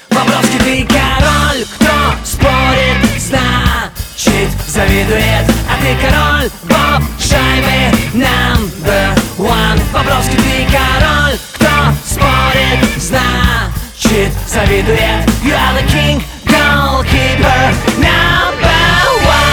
Бобровский, ты король, кто спорит, значит завидует. А ты король, Боб, шайбы number one. Бобровский, ты король, кто спорит, значит завидует. You are the king, goalkeeper number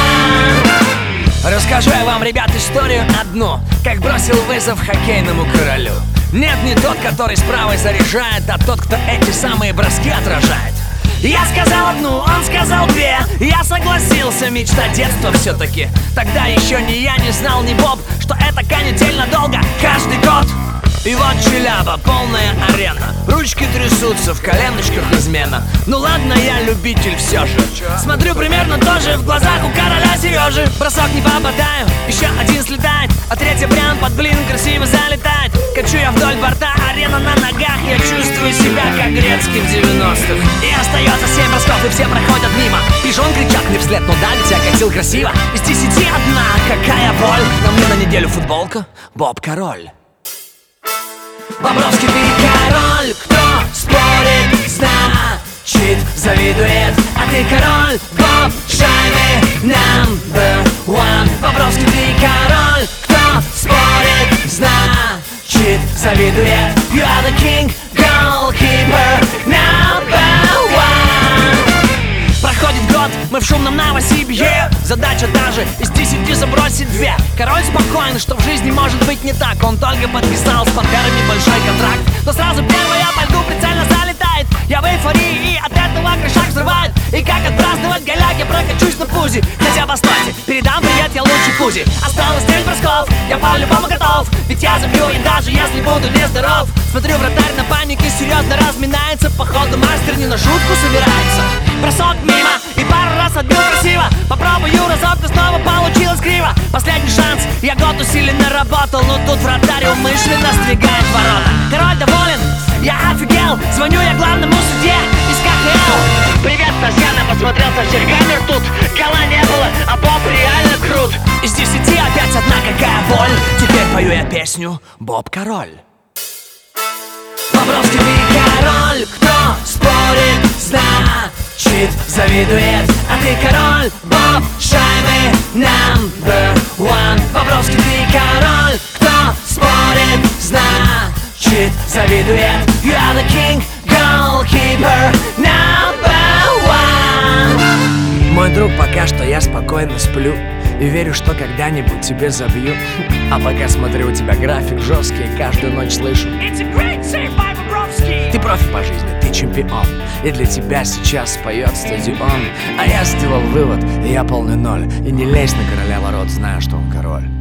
one. Расскажу я вам, ребят, историю одну, как бросил вызов хоккейному королю. Нет, не тот, который с правой заряжает, а тот, кто эти самые броски отражает. Я сказал одну, он сказал две. Я согласился, мечта детства все-таки. Тогда еще ни я не знал, ни Боб, что это канительно долго, каждый год. И вот Челяба, полная арена. Ручки трясутся, в коленочках измена. Ну ладно, я любитель все же. Смотрю примерно тоже в глазах у короля Сережи. Бросок не попадаю, еще один слетает, а третий прям под блин красиво залетает. Качу я вдоль борта, арена на ногах. Я чувствую себя как Грецкий в 90-х. И остается 7 бросков, и все проходят мимо. Пижон кричат мне вслед, но дали тебя катил красиво. Из 10 одна, какая боль. На мне на неделю футболка, Боб король. Бобровский, ты король, кто спорит, значит завидует. А ты король, Боб, шайбы number one. Бобровский, ты король, кто спорит, значит завидует. You are the king, goalkeeper number one. Проходит год, мы в шумном Новосибирске. Задача та же, из 10 забросить 2. Король спокоен, что в жизни может быть не так. Он только подписал с партнерами большой контракт, но сразу первая по льду прицельно залетает. Я в эйфории, и от этого крышак взрывает. И как отпраздновать голяк, я прокачусь на пузе. Хотя постойте, передам привет я лучше Кузи. Осталось 9 бросков, я по-любому готов. Ведь я забью, и даже если буду нездоров. Смотрю, вратарь на панике серьезно разминается. Походу мастер не на шутку собирается. Бросок мимо, и пару раз отбил красиво. Попробую разок, но снова получилось криво. Последний шанс, я год усиленно работал, но тут вратарь умышленно сдвигает ворота. Король доволен, я офигел. Звоню я главному судье из КХЛ. Привет, Татьяна, посмотрелся в зеркале ртут. Гола не было, а Боб реально крут. Из 10 опять одна, какая боль. Теперь пою я песню «Боб король». Бобровский, ты король, кто спорит, значит завидует. А ты король, Боб, шайбы number one. Бобровский, ты король, кто спорит, значит завидует. You are the king, goalkeeper number one. Мой друг, пока что я спокойно сплю и верю, что когда-нибудь тебе забью. А пока смотрю, у тебя график жесткий, каждую ночь слышу It's a great save by Bobrovsky. Ты профи по жизни, ты чемпион, и для тебя сейчас споет стадион. А я сделал вывод, и я полный ноль. И не лезь на короля ворот, зная, что он король.